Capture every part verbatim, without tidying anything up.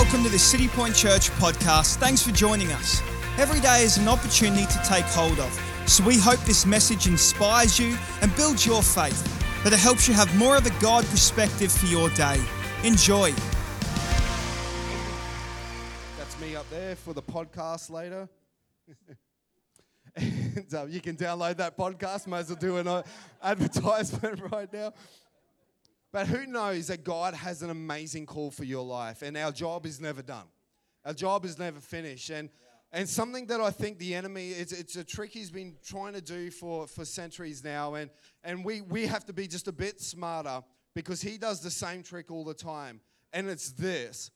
welcome to the City Point Church podcast. Thanks for joining us. Every day is an opportunity to take hold of, so we hope this message inspires you and builds your faith, that it helps you have more of a God perspective for your day. Enjoy. That's me up there for the podcast later. and um, you can download that podcast. Might as well do an advertisement right now. But who knows that God has an amazing call for your life, and our job is never done. Our job is never finished. And yeah. and something that I think the enemy, it's, it's a trick he's been trying to do for, for centuries now, and, and we, we have to be just a bit smarter because he does the same trick all the time. And it's this: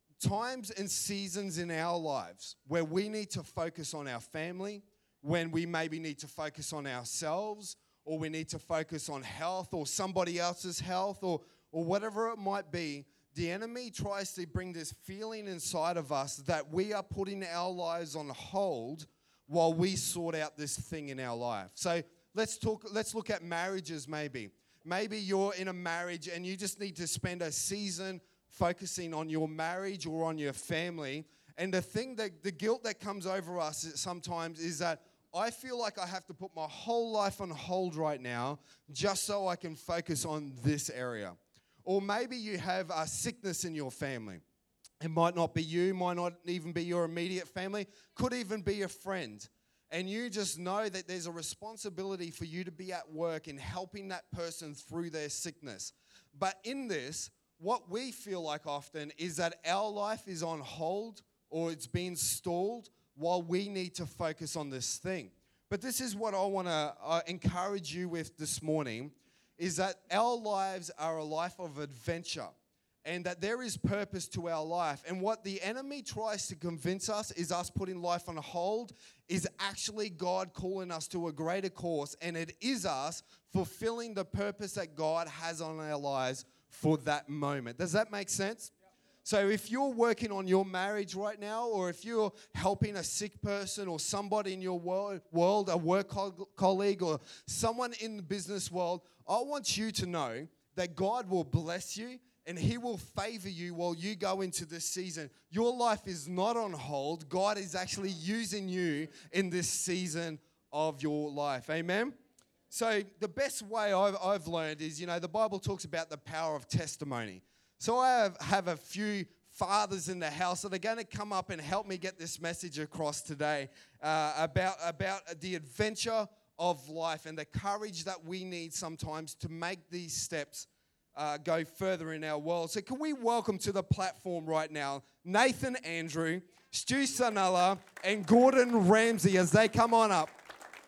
times and seasons in our lives where we need to focus on our family, when we maybe need to focus on ourselves, or we need to focus on health or somebody else's health, or, or whatever it might be. The enemy tries to bring this feeling inside of us that we are putting our lives on hold while we sort out this thing in our life. So let's talk. Let's look at marriages maybe. Maybe you're in a marriage and you just need to spend a season focusing on your marriage or on your family. And the thing that the guilt that comes over us sometimes is that I feel like I have to put my whole life on hold right now just so I can focus on this area. Or maybe you have a sickness in your family. It might not be you, might not even be your immediate family, could even be a friend. And you just know that there's a responsibility for you to be at work in helping that person through their sickness. But in this, what we feel like often is that our life is on hold or it's been stalled while we need to focus on this thing. But this is what I want to uh, encourage you with this morning, is that our lives are a life of adventure and that there is purpose to our life. And what the enemy tries to convince us is us putting life on hold is actually God calling us to a greater course, and it is us fulfilling the purpose that God has on our lives for that moment. Does that make sense? So if you're working on your marriage right now, or if you're helping a sick person or somebody in your world, world a work co- colleague or someone in the business world, I want you to know that God will bless you and he will favor you while you go into this season. Your life is not on hold. God is actually using you in this season of your life. Amen? So the best way I've, I've learned is, you know, the Bible talks about the power of testimony. So I have, have a few fathers in the house that are going to come up and help me get this message across today uh, about, about the adventure of life and the courage that we need sometimes to make these steps uh, go further in our world. So can we welcome to the platform right now Nathan Andrew, Stu Sanella, and Gordon Ramsay as they come on up.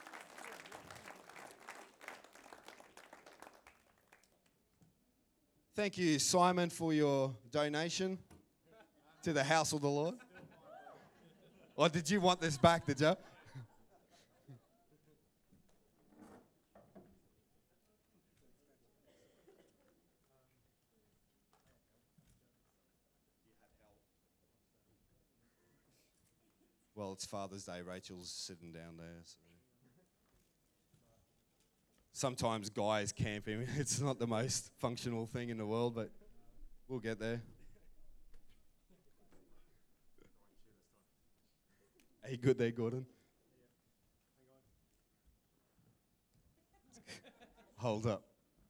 Thank you, Simon, for your donation to the house of the Lord. Or did you want this back, did you? Well, it's Father's Day. Rachel's sitting down there. So. Sometimes guys camping, it's not the most functional thing in the world, but we'll get there. Are you good there, Gordon? Hold up.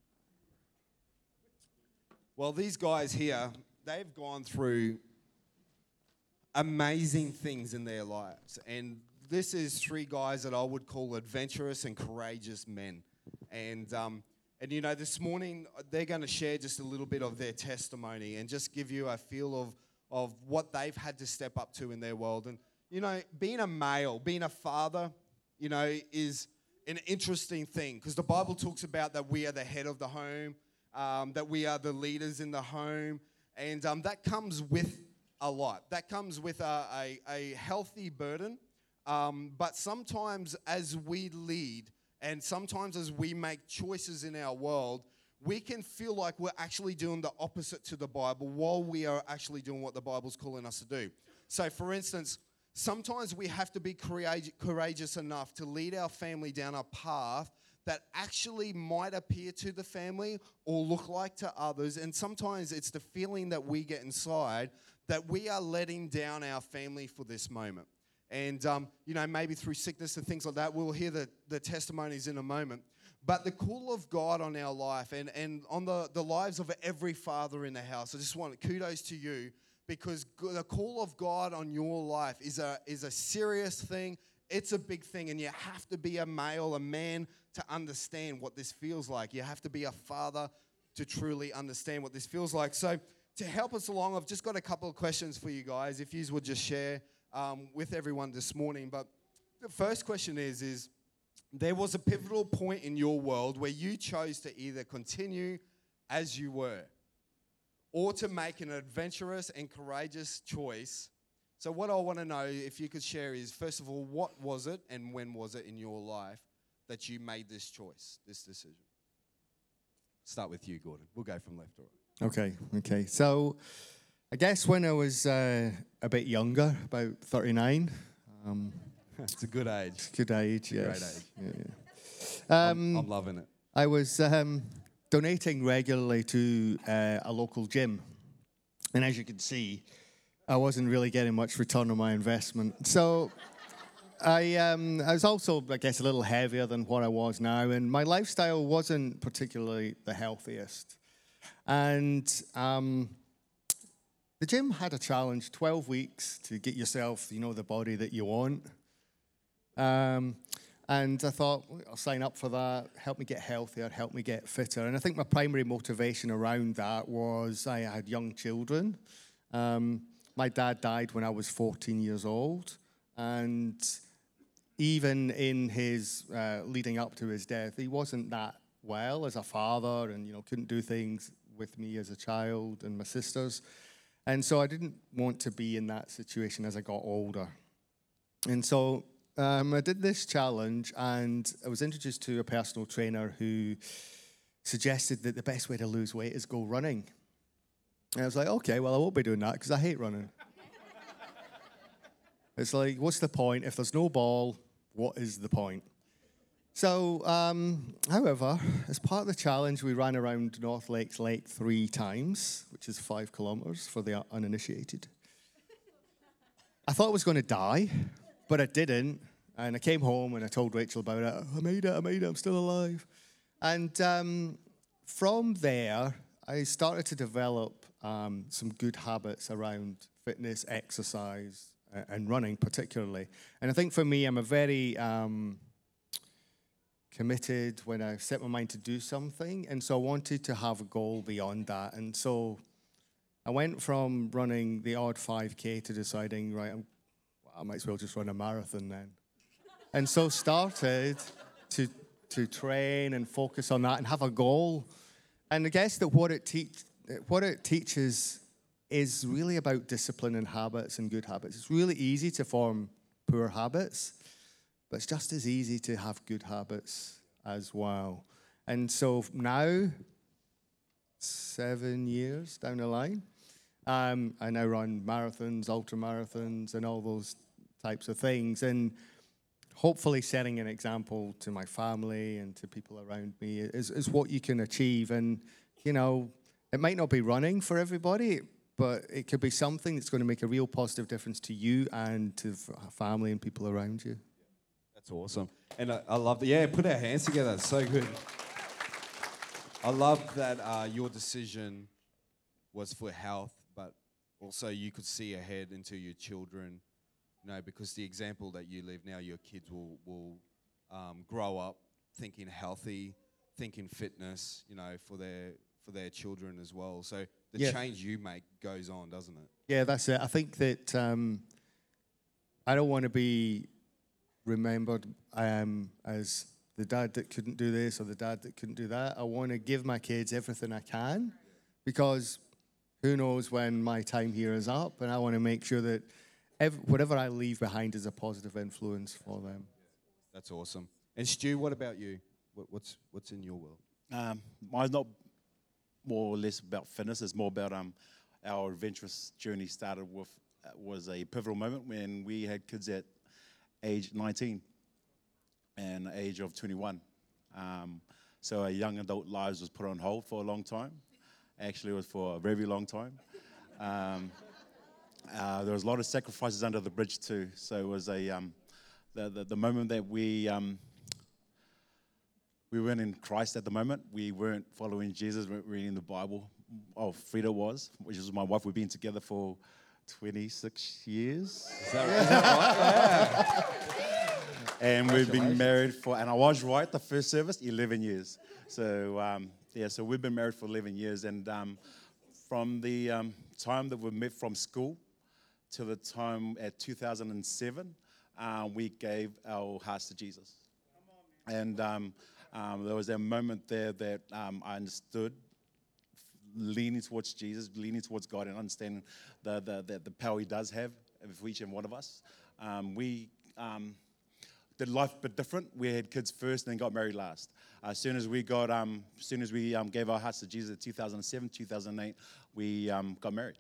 Well, these guys here, they've gone through amazing things in their lives. And this is three guys that I would call adventurous and courageous men. And, um, and you know, this morning, they're going to share just a little bit of their testimony and just give you a feel of, of what they've had to step up to in their world. And, you know, being a male, being a father, you know, is an interesting thing because the Bible talks about that we are the head of the home, um, that we are the leaders in the home. And um, that comes with a lot. That comes with a, a, a healthy burden. Um, but sometimes as we lead, and sometimes as we make choices in our world, we can feel like we're actually doing the opposite to the Bible while we are actually doing what the Bible's calling us to do. So, for instance, sometimes we have to be courageous enough to lead our family down a path that actually might appear to the family or look like to others. And sometimes it's the feeling that we get inside that we are letting down our family for this moment. And, um, you know, maybe through sickness and things like that, we'll hear the, the testimonies in a moment. But the call of God on our life and, and on the, the lives of every father in the house, I just want kudos to you, because the call of God on your life is a, is a serious thing. It's a big thing, and you have to be a male, a man, to understand what this feels like. You have to be a father to truly understand what this feels like. So to help us along, I've just got a couple of questions for you guys, if you would just share um, with everyone this morning. But the first question is, is there was a pivotal point in your world where you chose to either continue as you were or to make an adventurous and courageous choice. So what I want to know, if you could share, is, first of all, what was it and when was it in your life that you made this choice, this decision? Start with you, Gordon. We'll go from left to right. Okay, okay. So I guess when I was uh, a bit younger, about thirty-nine. Um, it's a good age. Good age, yes. Great age. Yeah, yeah. Um, I'm, I'm loving it. I was um, donating regularly to uh, a local gym. And as you can see, I wasn't really getting much return on my investment. So I, um, I was also, I guess, a little heavier than what I was now. And my lifestyle wasn't particularly the healthiest. And um, the gym had a challenge, twelve weeks to get yourself, you know, the body that you want. Um, and I thought, I'll sign up for that, help me get healthier, help me get fitter. And I think my primary motivation around that was I had young children. Um, my dad died when I was fourteen years old. And even in his uh, leading up to his death, he wasn't that well as a father, and, you know, couldn't do things with me as a child and my sisters. And so I didn't want to be in that situation as I got older. And so um, I did this challenge, and I was introduced to a personal trainer who suggested that the best way to lose weight is go running. And I was like, okay, well, I won't be doing that because I hate running. It's like, what's the point? If there's no ball, what is the point? So, um, however, as part of the challenge, we ran around North Lakes Lake three times, which is five kilometers for the uninitiated. I thought I was going to die, but I didn't. And I came home and I told Rachel about it. I made it, I made it, I'm still alive. And um, from there, I started to develop um, some good habits around fitness, exercise, and running particularly. And I think for me, I'm a very um, committed when I set my mind to do something. And so I wanted to have a goal beyond that. And so I went from running the odd five K to deciding, right, I'm, well, I might as well just run a marathon then. And so started to to train and focus on that and have a goal. And I guess that what it teach what it teaches is really about discipline and habits and good habits. It's really easy to form poor habits, but it's just as easy to have good habits as well. And so now, seven years down the line, um, I now run marathons, ultra marathons, and all those types of things. And hopefully setting an example to my family and to people around me is, is what you can achieve. And, you know, it might not be running for everybody, but it could be something that's going to make a real positive difference to you and to family and people around you. That's awesome. And I, I love that. Yeah, put our hands together. It's so good. I love that uh, your decision was for health, but also you could see ahead into your children, you know, because the example that you live now, your kids will, will um, grow up thinking healthy, thinking fitness, you know, for their for their children as well. So the yeah. change you make goes on, doesn't it? Yeah, that's it. I think that um, I don't want to be remembered um, as the dad that couldn't do this or the dad that couldn't do that. I want to give my kids everything I can, because who knows when my time here is up, and I want to make sure that every, whatever I leave behind is a positive influence for them. That's awesome. And Stu, what about you? What, what's what's in your world? Um, mine's not more or less about fitness. It's more about um, our adventurous journey started with, uh, was a pivotal moment when we had kids at age nineteen and age of twenty-one. Um, so our young adult lives was put on hold for a long time. Actually, it was for a very long time. Um, uh, there was a lot of sacrifices under the bridge too. So it was a um, the, the the moment that we um, we weren't in Christ at the moment. We weren't following Jesus. We weren't reading the Bible. Oh, Frida was, which is my wife. We've been together for twenty-six years. Is that, is that right? Yeah. And we've been married for, and I was right, the first service, eleven years. So, um, yeah, so we've been married for eleven years. And um, from the um, time that we met from school to the time at two thousand seven, uh, we gave our hearts to Jesus. And um, um, there was that moment there that um, I understood leaning towards Jesus, leaning towards God, and understanding the the, the, the power He does have for each and one of us. Um, we um, did life a bit different. We had kids first, and then got married last. As soon as we got, um, as soon as we um, gave our hearts to Jesus in two thousand seven, two thousand eight, we um, got married.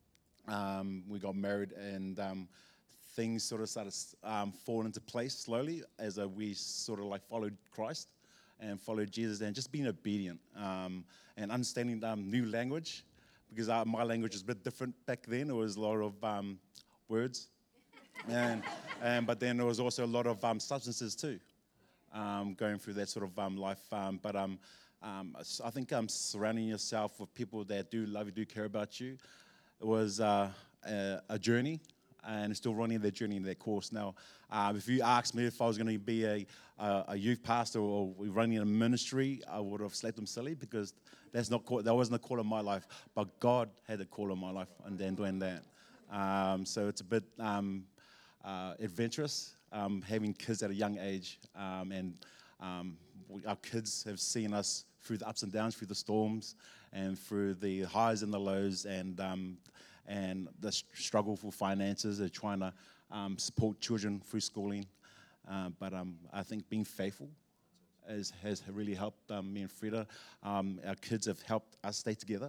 Um, we got married, and um, things sort of started um, falling into place slowly as uh, we sort of like followed Christ and followed Jesus, and just being obedient um, and understanding um, new language, because uh, my language was a bit different back then. It was a lot of um, words, and, and but then there was also a lot of um, substances too, um, going through that sort of um, life. Um, but um, um, I think um, surrounding yourself with people that do love you, do care about you, it was uh, a, a journey. And still running their journey in their course. Now, um, if you asked me if I was going to be a, a, a youth pastor or running a ministry, I would have slapped them silly, because that's not call, that wasn't a call in my life. But God had a call in my life, and then doing that. Um, so it's a bit um, uh, adventurous, um, having kids at a young age, um, and um, we, our kids have seen us through the ups and downs, through the storms, and through the highs and the lows, and um, and the struggle for finances, of trying to um, support children through schooling. Uh, but um, I think being faithful has, has really helped um, me and Frida. Um, our kids have helped us stay together.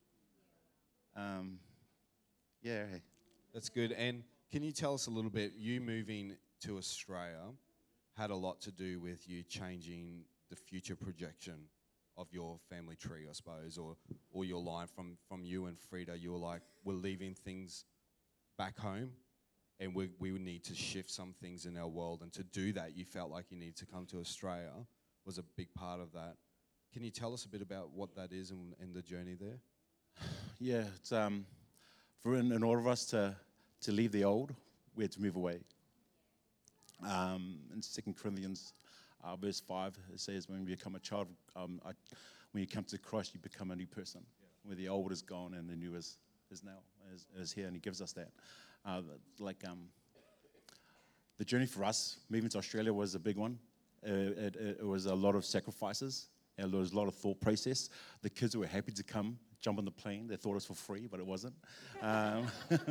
Um, yeah. That's good. And can you tell us a little bit, you moving to Australia had a lot to do with you changing the future projection of your family tree, I suppose, or or your line from, from you and Frida. You were like, we're leaving things back home, and we we would need to shift some things in our world. And to do that, you felt like you needed to come to Australia was a big part of that. Can you tell us a bit about what that is and, and the journey there? Yeah, it's, um, for in, in order for us to, to leave the old, we had to move away. Um, in Second Corinthians Uh, verse five, it says, when you become a child, um, I, when you come to Christ, you become a new person. Yeah. Where the old is gone and the new is, is now, is, is here, and He gives us that. Uh, like um, the journey for us, moving to Australia was a big one. Uh, it, it, it was a lot of sacrifices, and there was a lot of thought process. The kids were happy to come, jump on the plane. They thought it was for free, but it wasn't. Um,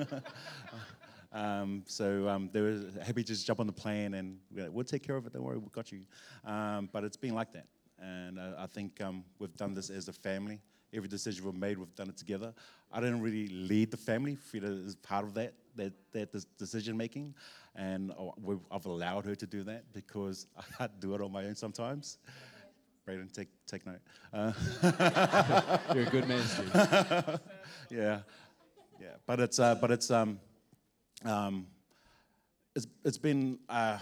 Um, so um, they were happy to just jump on the plane, and we're like, we'll take care of it, don't worry, we've got you. Um, but it's been like that. And uh, I think um, we've done this as a family. Every decision we've made, we've done it together. I didn't really lead the family. Frida is part of that, that, that decision making. And we've, I've allowed her to do that, because I can't do it on my own sometimes. Brayden, take, take note. Uh, You're a good man, Steve. yeah, yeah. But it's, uh, but it's, um, Um, it's, it's been uh,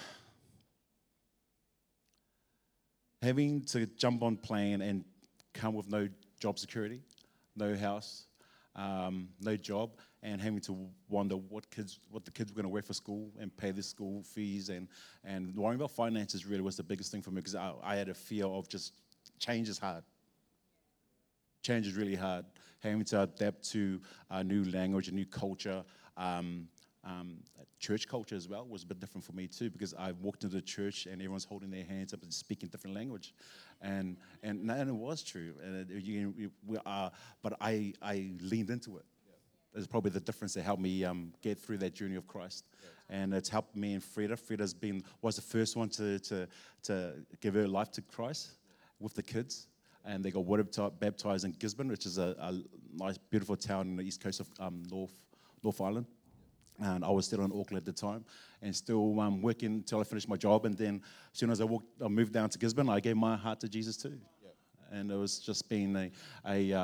having to jump on plane and come with no job security, no house, um, no job, and having to wonder what kids, what the kids were going to wear for school and pay their school fees, and, and worrying about finances really was the biggest thing for me, because I, I had a fear of just change is hard. Change is really hard. Having to adapt to a new language, a new culture. Um, Um, church culture as well was a bit different for me too, because I walked into the church and everyone's holding their hands up and speaking different language, and and, and it was true. And it, you, you, we are, but I I leaned into it. It's probably the difference that helped me um, get through that journey of Christ, and it's helped me and Frida. Frida's been was the first one to to to give her life to Christ with the kids, and they got water baptized in Gisborne, which is a, a nice, beautiful town in the east coast of um, North North Island. And I was still in Auckland at the time, and still um, working until I finished my job. And then as soon as I walked, I moved down to Gisborne, I gave my heart to Jesus too. Yep. And it was just been a, a uh,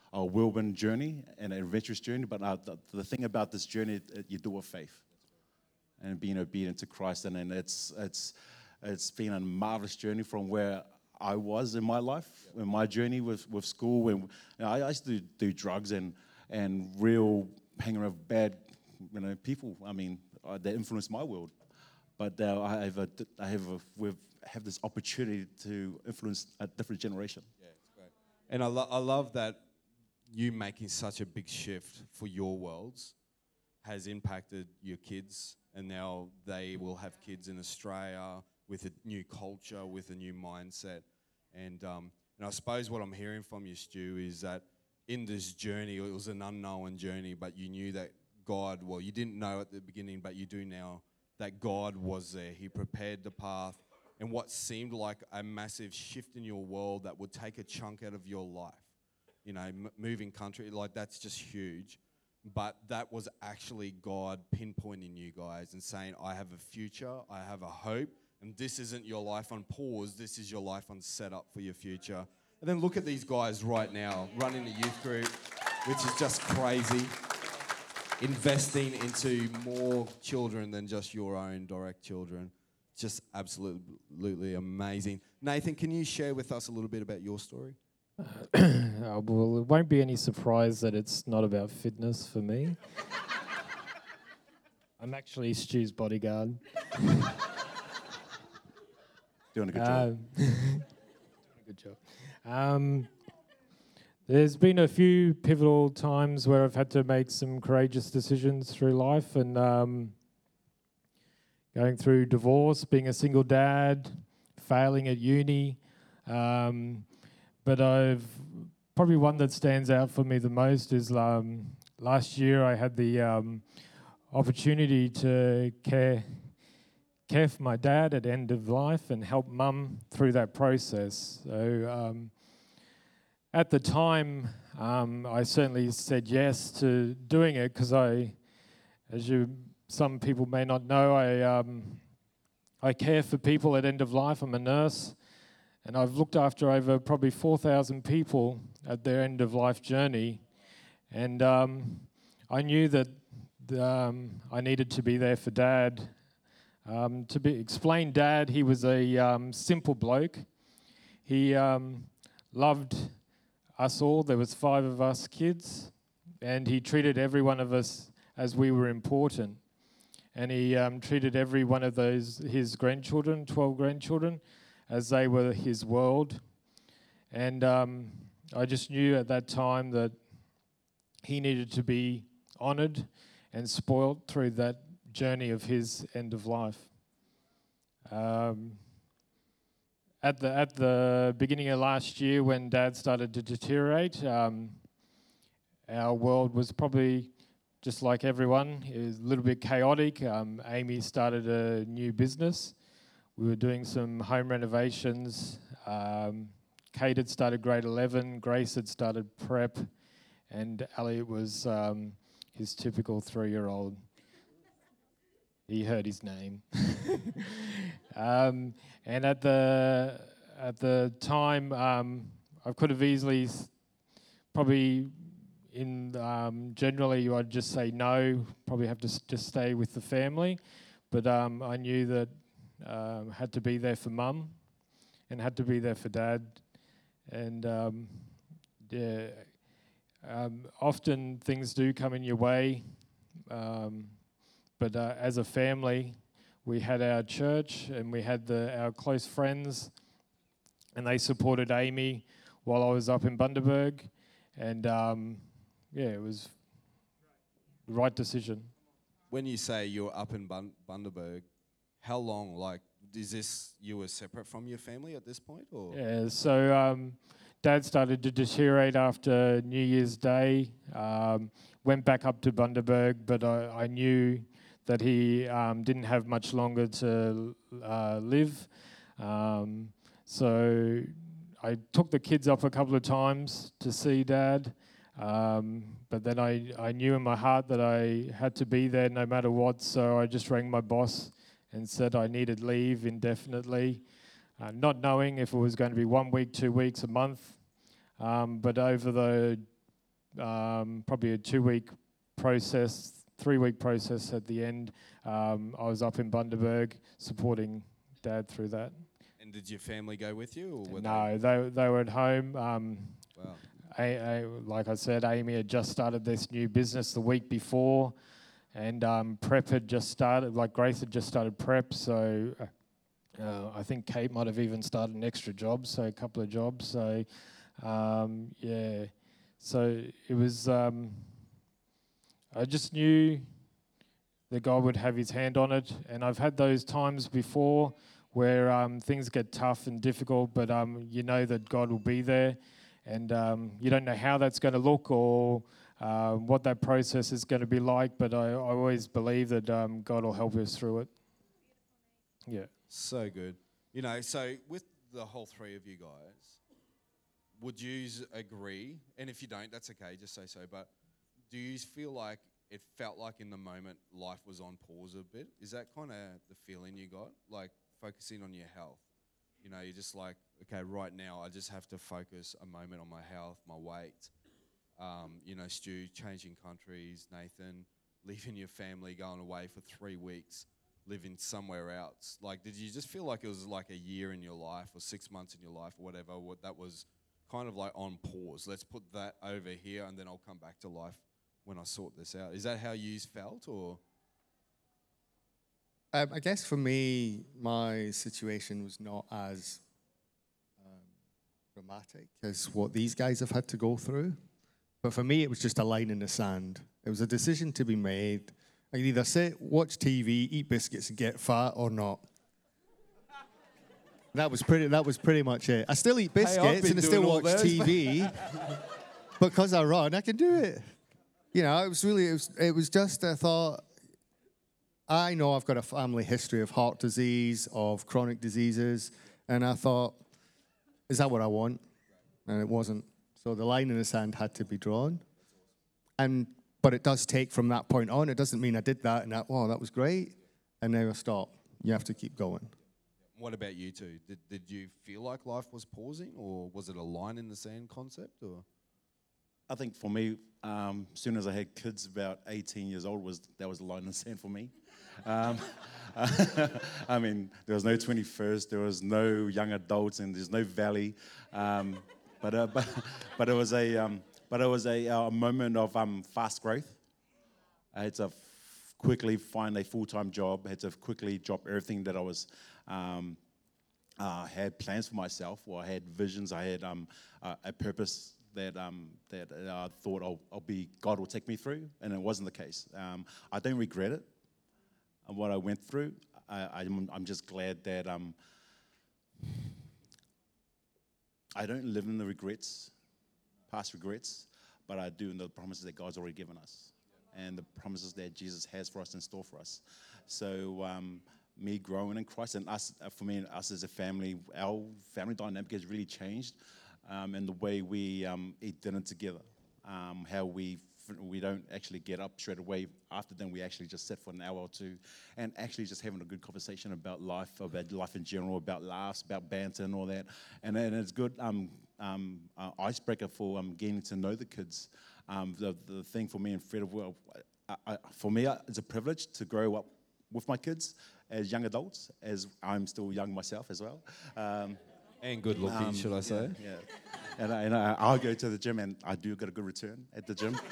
a whirlwind journey and an adventurous journey. But uh, the, the thing about this journey, uh, you do it with faith and being obedient to Christ. And then it's it's it's been a marvelous journey from where I was in my life, in my journey with, with school. When you know, I used to do drugs and and real hang around with bad, you know, people. I mean, uh, that influenced my world. But now I have a, I have a, we have this opportunity to influence a different generation. Yeah, it's great. And I, lo- I love that you making such a big shift for your worlds has impacted your kids, and now they will have kids in Australia with a new culture, with a new mindset. And um, and I suppose what I'm hearing from you, Stu, is that in this journey, it was an unknown journey, but you knew that God, well, you didn't know at the beginning, but you do now, that God was there. He prepared the path. And what seemed like a massive shift in your world that would take a chunk out of your life, you know, m- moving country, like that's just huge. But that was actually God pinpointing you guys and saying, I have a future, I have a hope, and this isn't your life on pause, this is your life on setup for your future. And then look at these guys right now, running a youth group, which is just crazy. Investing into more children than just your own direct children. Just absolutely amazing. Nathan, can you share with us a little bit about your story? Uh, well, it won't be any surprise that it's not about fitness for me. I'm actually Stu's bodyguard. Doing a good job. Um, doing a good job. Um, there's been a few pivotal times where I've had to make some courageous decisions through life, and um, going through divorce, being a single dad, failing at uni. Um, but I've probably one that stands out for me the most is um, last year I had the um, opportunity to care care for my dad at end of life and help mum through that process. So um, at the time, um, I certainly said yes to doing it because I, as you some people may not know, I um, I care for people at end of life. I'm a nurse, and I've looked after over probably four thousand people at their end of life journey, and um, I knew that the, um, I needed to be there for Dad. Um, to be explain Dad, he was a um, simple bloke. He um, loved us all. There was five of us kids, and he treated every one of us as we were important. And he um, treated every one of those, his grandchildren, twelve grandchildren, as they were his world. And um, I just knew at that time that he needed to be honoured and spoilt through that journey of his end of life. Um, at the at the beginning of last year, when Dad started to deteriorate, um, our world was probably just like everyone. It was a little bit chaotic. Um, Amy started a new business. We were doing some home renovations. Um, Kate had started grade eleven. Grace had started prep. And Elliot was um, his typical three-year-old. He heard his name. um, and at the at the time, um, I could have easily s- probably in um, generally I'd just say no, probably have to s- just stay with the family. But um, I knew that um, had to be there for Mum and had to be there for Dad. And um, yeah, um, often things do come in your way. Um, But uh, as a family, we had our church and we had the, our close friends, and they supported Amy while I was up in Bundaberg. And um, yeah, it was the right decision. When you say you're up in Bun- Bundaberg, how long, like, is this, you were separate from your family at this point, or? Yeah, so um, Dad started to deteriorate after New Year's Day, um, went back up to Bundaberg, but I, I knew that he um, didn't have much longer to uh, live. Um, so I took the kids up a couple of times to see Dad, um, but then I, I knew in my heart that I had to be there no matter what, so I just rang my boss and said I needed leave indefinitely, uh, not knowing if it was going to be one week, two weeks, a month. Um, but over the um, probably a two-week process, three-week process at the end. Um, I was up in Bundaberg supporting Dad through that. And did your family go with you? Or were No, they they were at home. Um, They? Wow. I, I, like I said, Amy had just started this new business the week before, and um, prep had just started. Like Grace had just started prep, so uh, I think Kate might have even started an extra job, so a couple of jobs. So um, yeah, so it was. Um, I just knew that God would have His hand on it, and I've had those times before where um, things get tough and difficult, but um, you know that God will be there. And um, you don't know how that's going to look or uh, what that process is going to be like, but I, I always believe that um, God will help us through it. Yeah. So good. You know, so with the whole three of you guys, would you agree? And if you don't, that's okay, just say so. But do you feel like it felt like in the moment life was on pause a bit? Is that kind of the feeling you got? Like focusing on your health? You know, you're just like, okay, right now I just have to focus a moment on my health, my weight. Um, you know, Stu, changing countries, Nathan, leaving your family, going away for three weeks, living somewhere else. Like, did you just feel like it was like a year in your life or six months in your life or whatever, what that was kind of like on pause? Let's put that over here and then I'll come back to life when I sort this out. Is that how you felt, or? Um, I guess for me, my situation was not as um, dramatic as what these guys have had to go through. But for me, it was just a line in the sand. It was a decision to be made. I could either sit, watch T V, eat biscuits, and get fat, or not. That was pretty. That was pretty much it. I still eat biscuits been and I doing still all watch those. T V. Because I run, I can do it. You know, it was really. It was. It was just. I thought. I know I've got a family history of heart disease, of chronic diseases, and I thought, is that what I want? And it wasn't. So the line in the sand had to be drawn. And but it does take from that point on. It doesn't mean I did that and that, oh, that was great, and now I stop. You have to keep going. What about you two? Did, did you feel like life was pausing, or was it a line in the sand concept? Or I think for me, um, as soon as I had kids, about eighteen years old, was that was the line in the sand for me. Um, I mean, there was no twenty-first, there was no young adults, and there's no valley. Um, but, uh, but but it was a um, but it was a, a moment of um, fast growth. I had to f- quickly find a full-time job. I had to quickly drop everything that I was. Um, uh, had plans for myself, or I had visions. I had um, uh, a purpose that um, that I thought I'll, I'll be. God will take me through, and it wasn't the case. Um, I don't regret it. What I went through, I, I'm, I'm just glad that um, I don't live in the regrets, past regrets, but I do in the promises that God's already given us, and the promises that Jesus has for us in store for us. So um, me growing in Christ, and us, uh, for me and us as a family, our family dynamic has really changed, um, and the way we um, eat dinner together, um, how we we don't actually get up straight away after then. We actually just sit for an hour or two and actually just having a good conversation about life, about life in general, about laughs, about banter and all that. And, and it's good um, um, uh, icebreaker for um, getting to know the kids. Um, the, the thing for me and Fred, well, I, I, for me, it's a privilege to grow up with my kids as young adults, as I'm still young myself as well. Um, and good looking, um, should I say? Yeah. yeah. And, I, and I, I'll go to the gym, and I do get a good return at the gym.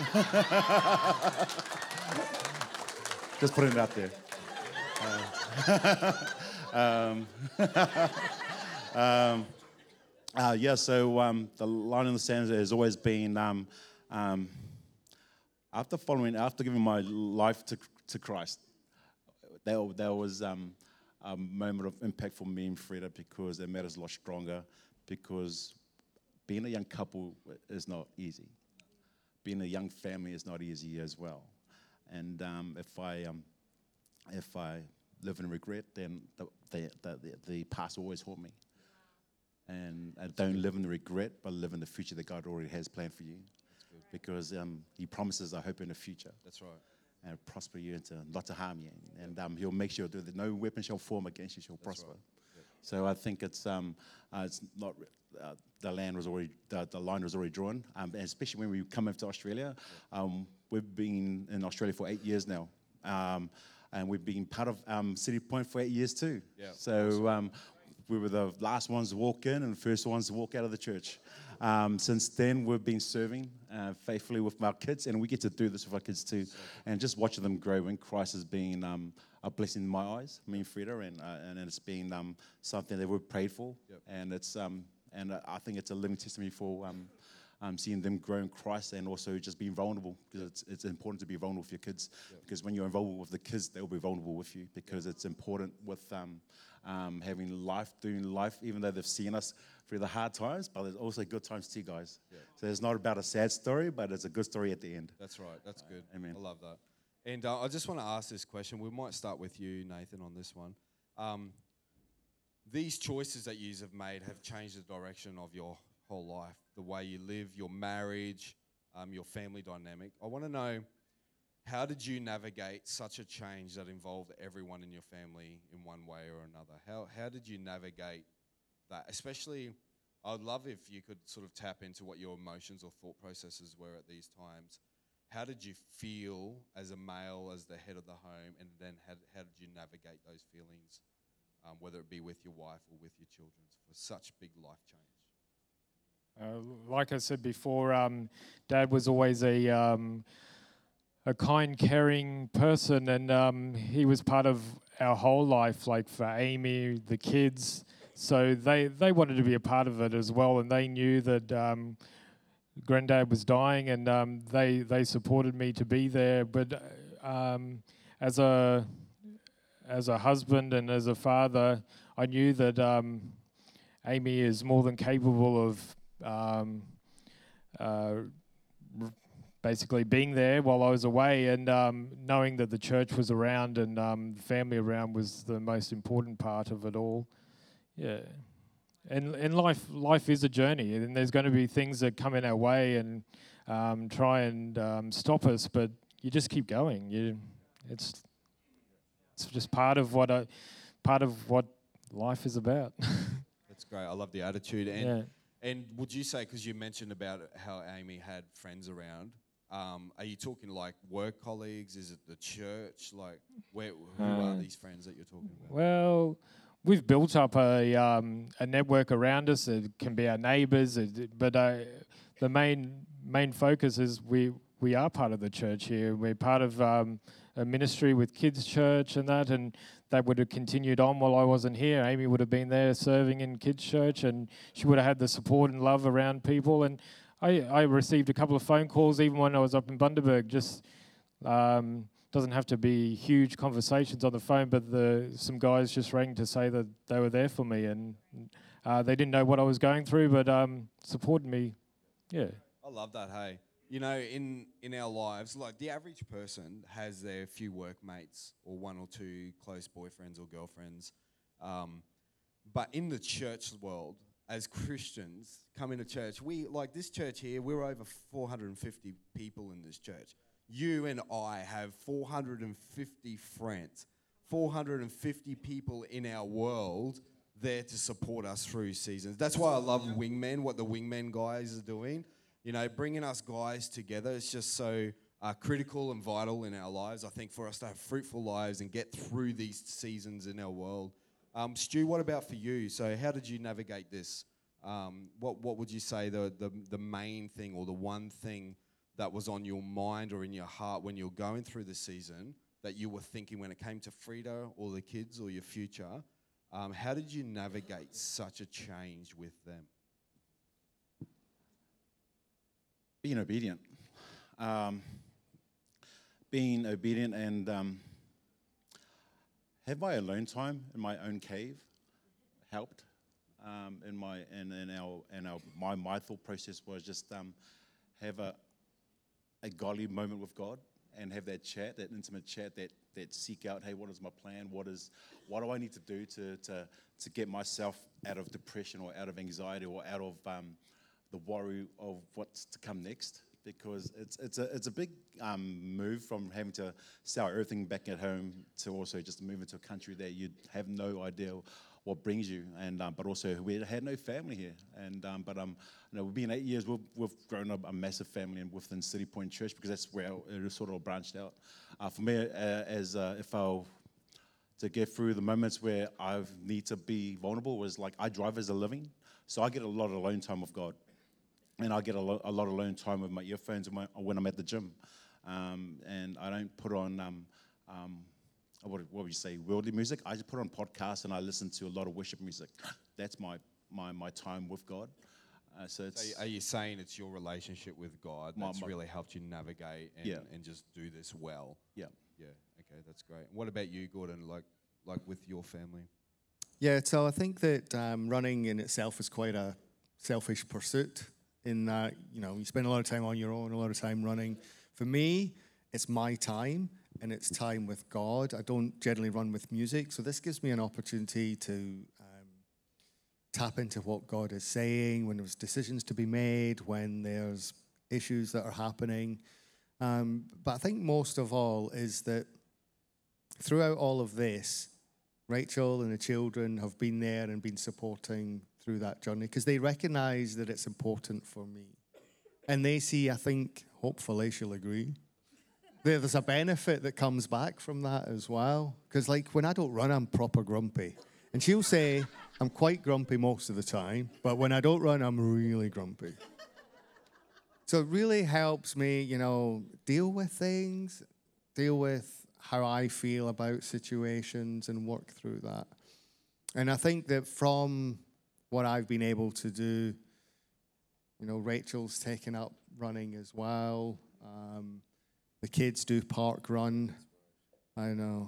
Just putting it out there. Uh, um, um, uh, yeah, so um, the line in the sand has always been um, um, after following, after giving my life to to Christ. There, there was um, a moment of impact for me and Freda, because it made us a lot stronger, because being a young couple is not easy. Being a young family is not easy as well. And um, if I um, if I live in regret, then the, the, the, the past will always haunt me. And I don't live in the regret, but live in the future that God already has planned for you. Because um, He promises a hope in the future. That's right. And prosper you into not to harm you. And um, He'll make sure that no weapon shall form against you shall That's prosper. right. So I think it's um, uh, it's not uh, the land was already the, the line was already drawn, um, and especially when we come into Australia. Um, we've been in Australia for eight years now, um, and we've been part of um, City Point for eight years too. Yeah. So um, we were the last ones to walk in and the first ones to walk out of the church. Um, since then, we've been serving uh, faithfully with our kids, and we get to do this with our kids too. And just watching them grow in Christ has been um, a blessing in my eyes, me and Frida, and uh, and it's been um, something that we've prayed for, Yep. and it's um, and I think it's a living testimony for um, um, seeing them grow in Christ, and also just being vulnerable, because it's it's important to be vulnerable with your kids, Yep. because when you're vulnerable with the kids, they'll be vulnerable with you, because it's important with um, um, having life, doing life, even though they've seen us through the hard times, but there's also good times too, guys. Yeah. So it's not about a sad story, but it's a good story at the end. That's right. That's good. Amen. I love that. And uh, I just want to ask this question. We might start with you, Nathan, on this one. Um, these choices that you have made have changed the direction of your whole life, the way you live, your marriage, um, your family dynamic. I want to know, how did you navigate such a change that involved everyone in your family in one way or another? How how did you navigate that? Especially, I would love if you could sort of tap into what your emotions or thought processes were at these times. How did you feel as a male, as the head of the home, and then how, how did you navigate those feelings, um, whether it be with your wife or with your children, for such big life change? Uh, like I said before, um, Dad was always a um, a kind, caring person, and um, he was part of our whole life. Like for Amy, the kids, so they they wanted to be a part of it as well, and they knew that um, Granddad was dying, and um, they they supported me to be there. But um, as a as a husband and as a father, I knew that um, Amy is more than capable of um, uh, r- basically being there while I was away, and um, knowing that the church was around and um, the family around was the most important part of it all. Yeah. And in life, life is a journey, and there's going to be things that come in our way and um, try and um, stop us. But you just keep going. You, it's it's just part of what I, part of what life is about. That's great. I love the attitude. And yeah. and would you say, because you mentioned about how Amy had friends around, um, are you talking like work colleagues? Is it the church? Like, where who are Uh, these friends that you're talking about? Well, we've built up a um, a network around us. It can be our neighbours, it, but uh, the main main focus is we we are part of the church here. We're part of um, a ministry with Kids Church and that, and that would have continued on while I wasn't here. Amy would have been there serving in Kids Church, and she would have had the support and love around people. And I, I received a couple of phone calls even when I was up in Bundaberg. Just um, doesn't have to be huge conversations on the phone, but the some guys just rang to say that they were there for me, and uh, they didn't know what I was going through, but um, supported me. Yeah. I love that. Hey, you know, in in our lives, like the average person has their few workmates or one or two close boyfriends or girlfriends, um, but in the church world, as Christians, come into church, we like this church here. We're over four hundred fifty people in this church. You and I have four hundred fifty friends, four hundred fifty people in our world there to support us through seasons. That's why I love Wingmen, what the Wingmen guys are doing. You know, bringing us guys together is just so uh, critical and vital in our lives, I think, for us to have fruitful lives and get through these seasons in our world. Um, Stu, what about for you? So how did you navigate this? Um, what what would you say the, the the main thing or the one thing that was on your mind or in your heart when you were going through the season that you were thinking when it came to Frida or the kids or your future? Um, how did you navigate such a change with them? Being obedient. Um, being obedient and um, have my alone time in my own cave helped. Um, in my in, in our in our my my thought process was just um, have a a godly moment with God and have that chat, that intimate chat, that that seek out, hey, what is my plan? What is what do I need to do to to to get myself out of depression or out of anxiety or out of um, the worry of what's to come next? Because it's it's a it's a big um, move from having to sell everything back at home to also just move into a country that you have no idea what brings you, and um, but also we had no family here, and um, but um, you know, we've been eight years. We've we've grown up a massive family within City Point Church because that's where it is sort of branched out. Uh, for me, uh, as uh, if I to get through the moments where I need to be vulnerable was like I drive as a living, so I get a lot of alone time with God, and I get a, lo- a lot of alone time with my earphones when, my, when I'm at the gym, um, and I don't put on. Um, um, What, what would you say, worldly music? I just put on podcasts and I listen to a lot of worship music. That's my my, my time with God. Uh, so it's. So are you saying it's your relationship with God My- that's my- really helped you navigate and, Yeah. and just do this well? Yeah. Yeah. Okay, that's great. What about you, Gordon? Like, like with your family? Yeah, so I think that um, running in itself is quite a selfish pursuit in that, you know, you spend a lot of time on your own, a lot of time running. For me, it's my time and it's time with God. I don't generally run with music, so this gives me an opportunity to um, tap into what God is saying when there's decisions to be made, when there's issues that are happening. Um, but I think most of all is that throughout all of this, Rachel and the children have been there and been supporting through that journey because they recognize that it's important for me. And they see, I think, hopefully she'll agree, there's a benefit that comes back from that as well. Because, like, when I don't run, I'm proper grumpy. And she'll say, I'm quite grumpy most of the time, but when I don't run, I'm really grumpy. So it really helps me, you know, deal with things, deal with how I feel about situations and work through that. And I think that from what I've been able to do, you know, Rachel's taken up running as well. Um, The kids do park run. I know.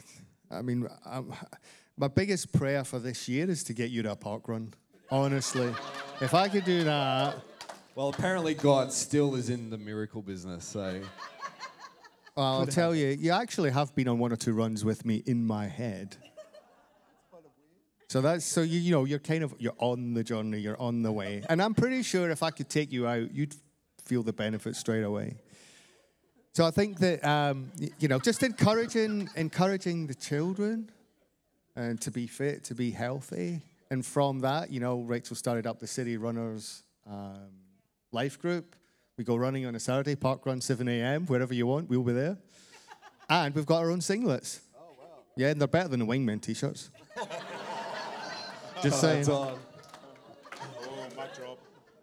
I mean, I'm, my biggest prayer for this year is to get you to a park run. Honestly, if I could do that. Well, apparently God still is in the miracle business, so. Well, I'll tell you, you actually have been on one or two runs with me in my head. So that's so you you know you're kind of you're on the journey, you're on the way, and I'm pretty sure if I could take you out, you'd feel the benefit straight away. So I think that, um, y- you know, just encouraging encouraging the children and to be fit, to be healthy. And from that, you know, Rachel started up the City Runners um, Life Group. We go running on a Saturday, park run seven a.m., wherever you want, we'll be there. And we've got our own singlets. Oh, wow. Yeah, and they're better than the Wingman T-shirts. Just saying. Oh, mic drop.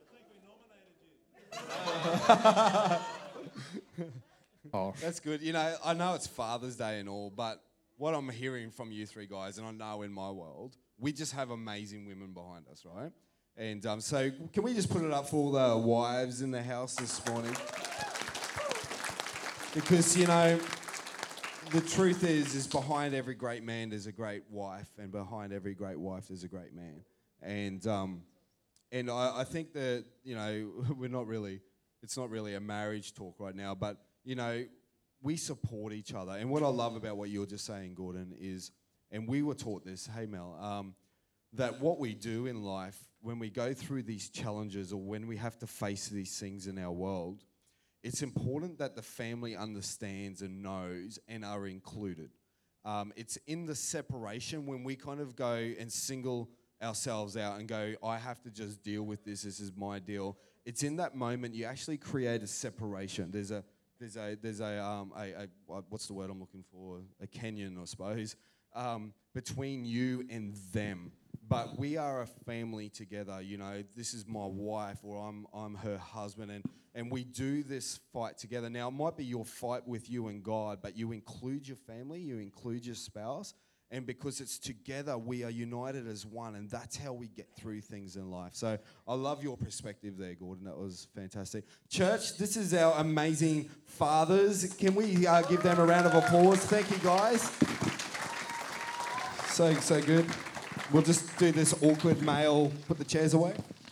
Oh, That's good. You know, I know it's Father's Day and all, but what I'm hearing from you three guys, and I know in my world, we just have amazing women behind us, right? And um, so can we just put it up for all the wives in the house this morning? Because, you know, the truth is, is behind every great man, there's a great wife, and behind every great wife, there's a great man. And um, and I, I think that, you know, we're not really, it's not really a marriage talk right now, but, you know, we support each other. And what I love about what you were just saying, Gordon, is, and we were taught this, hey Mel, um, that what we do in life, when we go through these challenges or when we have to face these things in our world, it's important that the family understands and knows and are included. Um, it's in the separation when we kind of go and single ourselves out and go, I have to just deal with this, this is my deal. It's in that moment you actually create a separation. There's a, there's a, there's a, um, a, a what's the word I'm looking for? A canyon, I suppose, um, between you and them. But we are a family together, you know, this is my wife or I'm I'm her husband, and, and we do this fight together. Now, it might be your fight with you and God, but you include your family, you include your spouse, and because it's together, we are united as one, and that's how we get through things in life. So I love your perspective there, Gordon. That was fantastic. Church, this is our amazing fathers. Can we uh, give them a round of applause? Thank you, guys. So, so good. We'll just do this awkward male, put the chairs away.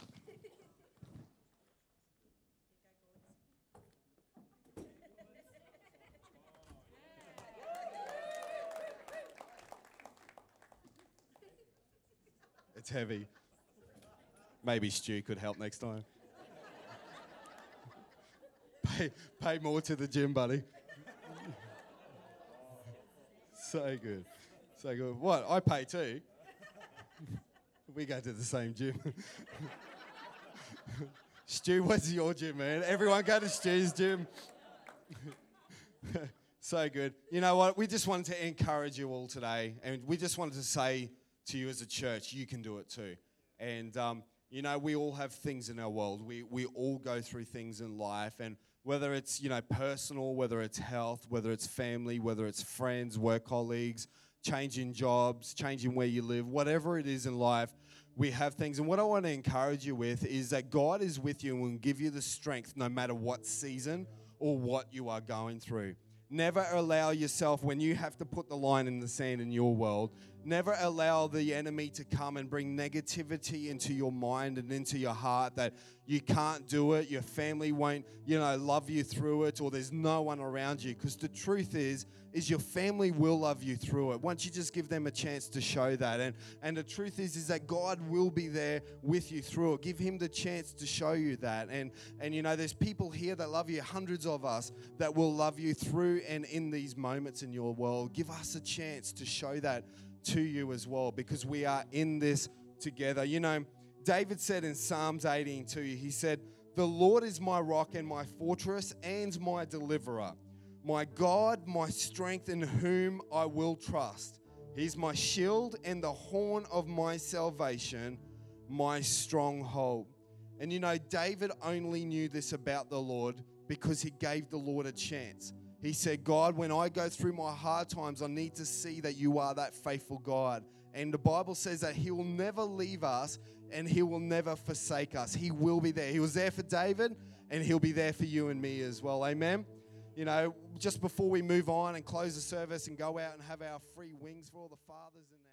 It's heavy. Maybe Stu could help next time. Pay, pay more to the gym, buddy. So good. So good. What? I pay too. We go to the same gym. Stu, where's your gym, man? Everyone go to Stu's gym. So good. You know what? We just wanted to encourage you all today, and we just wanted to say to you as a church, you can do it too. And, um, you know, we all have things in our world. We we all go through things in life, and whether it's, you know, personal, whether it's health, whether it's family, whether it's friends, work colleagues, changing jobs, changing where you live, whatever it is in life, we have things. And what I want to encourage you with is that God is with you and will give you the strength no matter what season or what you are going through. Never allow yourself, when you have to put the line in the sand in your world, never allow the enemy to come and bring negativity into your mind and into your heart that you can't do it, your family won't, you know, love you through it, or there's no one around you. Because the truth is, is your family will love you through it once you just give them a chance to show that. And and the truth is, is that God will be there with you through it. Give him the chance to show you that. And, and you know, there's people here that love you, hundreds of us, that will love you through and in these moments in your world. Give us a chance to show that to you as well, because we are in this together. You know, David said in Psalms eighteen two, he said, "The Lord is my rock and my fortress and my deliverer, my God, my strength, in whom I will trust. He's my shield and the horn of my salvation, my stronghold." And you know, David only knew this about the Lord because he gave the Lord a chance. He said, "God, when I go through my hard times, I need to see that you are that faithful God." And the Bible says that he will never leave us and he will never forsake us. He will be there. He was there for David, and he'll be there for you and me as well. Amen. You know, just before we move on and close the service and go out and have our free wings for all the fathers and